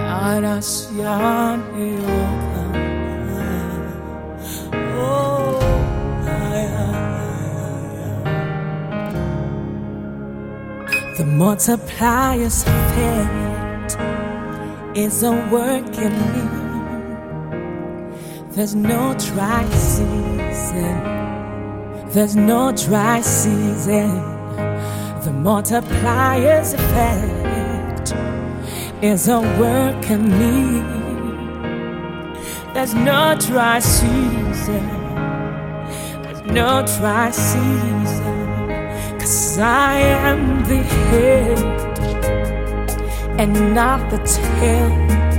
The multiplier's effect is a work in me. There's no dry season. There's no dry season. The multiplier's effect is a work in me. There's no dry season. There's no dry season. 'Cause I am the head and not the tail.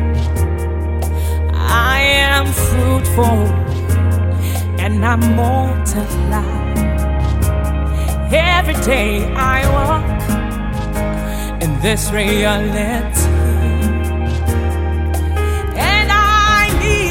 I am fruitful and I multiply. Every day I walk in this reality, and I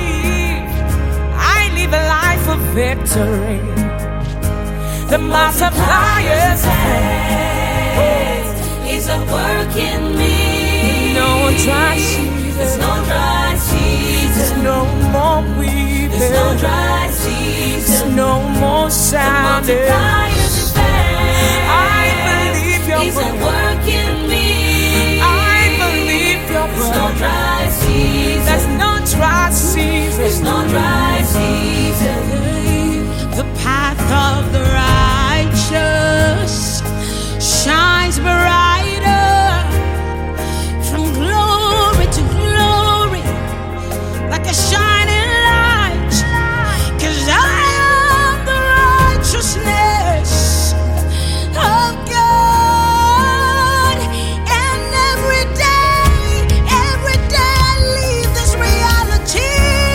live a life of victory. The multiplier's effect is a work in me. No dry season. There's no dry season. There's no more weeping. There's no dry season. There's no more sounding. The multiplier's effect, I believe your word. Is a work in me. I believe your word. There's no dry season. There's no dry season. There's no dry season. The path of the righteous shines brighter from glory to glory, like a shining light. 'Cause I am the righteousness of God, and every day I live this reality.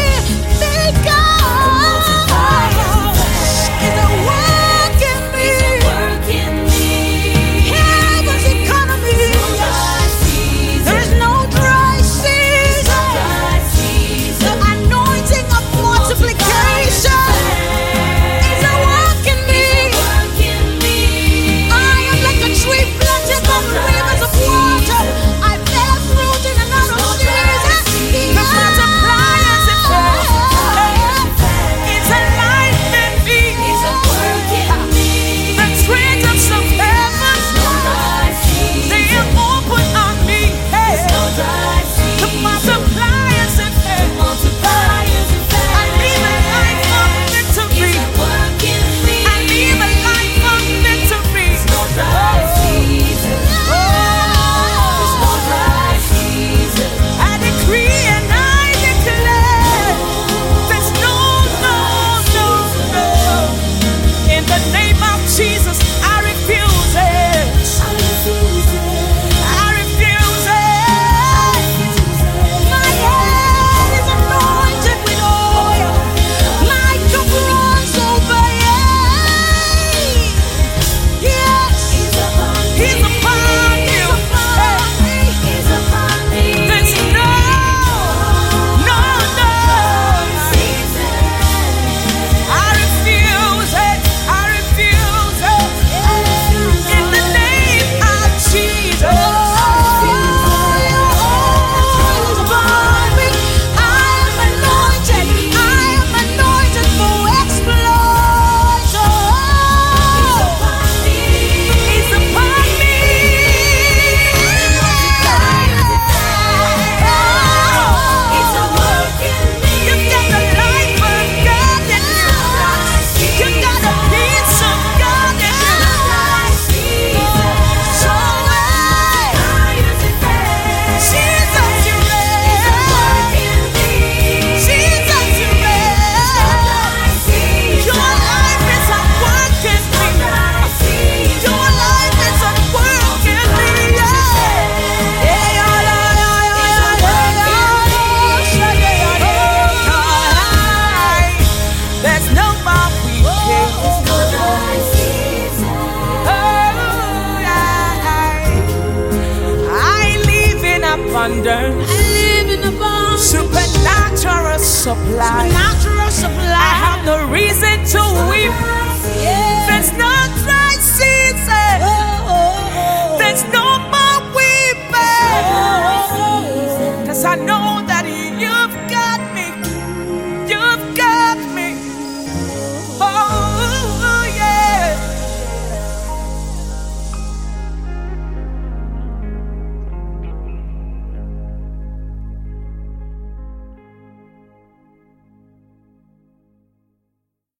abundance. I live in abundance. Supernatural supply. Supernatural supply. I have no reason to weep. Yeah. There's no dry season. There's no more weeping. 'Cause I I know that you've got me. You've got